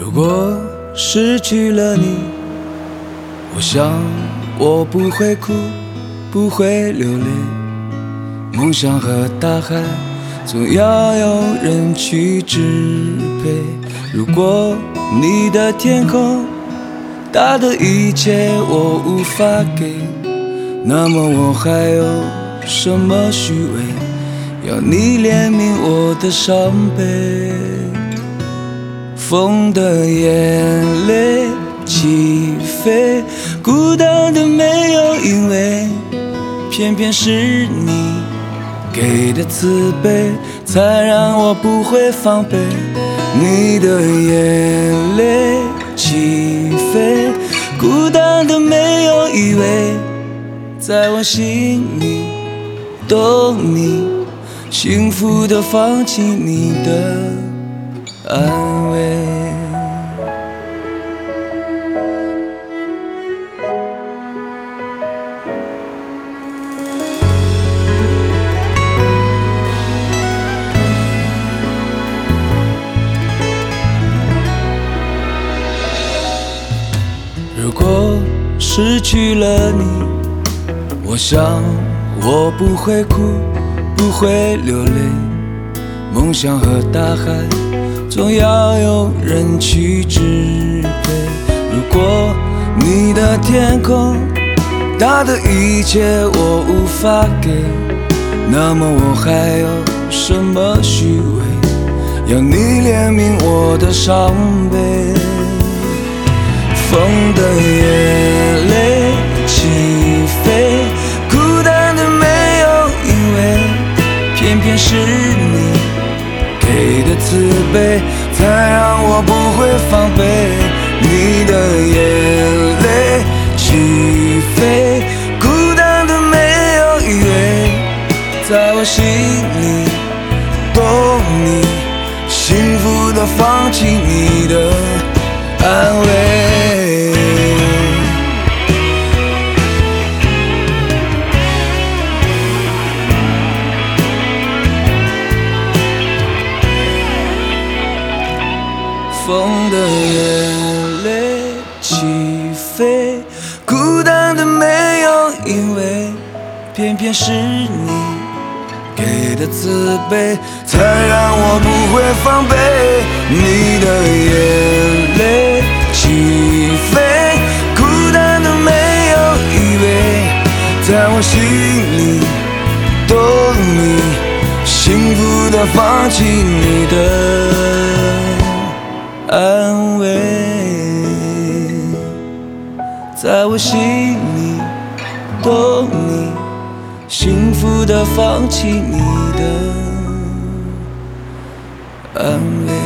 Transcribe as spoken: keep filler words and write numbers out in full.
如果失去了你，我想我不会哭，不会流泪。梦想和大海总要有人去支配。如果你的天空大的一切我无法给，那么我还有什么虚伪，要你怜悯我的伤悲。风的眼泪起飞，孤单的没有因为，偏偏是你给的慈悲，才让我不会防备。你的眼泪起飞，孤单的没有以为，在我心里懂你，幸福的放弃你的安慰。如果失去了你，我想我不会哭，不会流泪。梦想和大海总要有人去支配。如果你的天空大的一切我无法给，那么我还有什么虚伪，要你怜悯我的伤悲。风的眼泪起飞，孤单的没有因为，偏偏是你给的慈悲，才让我不会防备。你的眼泪起飞，孤单的没有以为，在我心里懂你，幸福的放弃你的安慰。风的眼泪起飞，孤单的没有因为，偏偏是你给的慈悲，才让我不会防备。你的眼泪起飞，孤单的没有以为，在我心里懂你，幸福的放弃你的安慰，在我心里懂你，幸福的放弃你的安慰。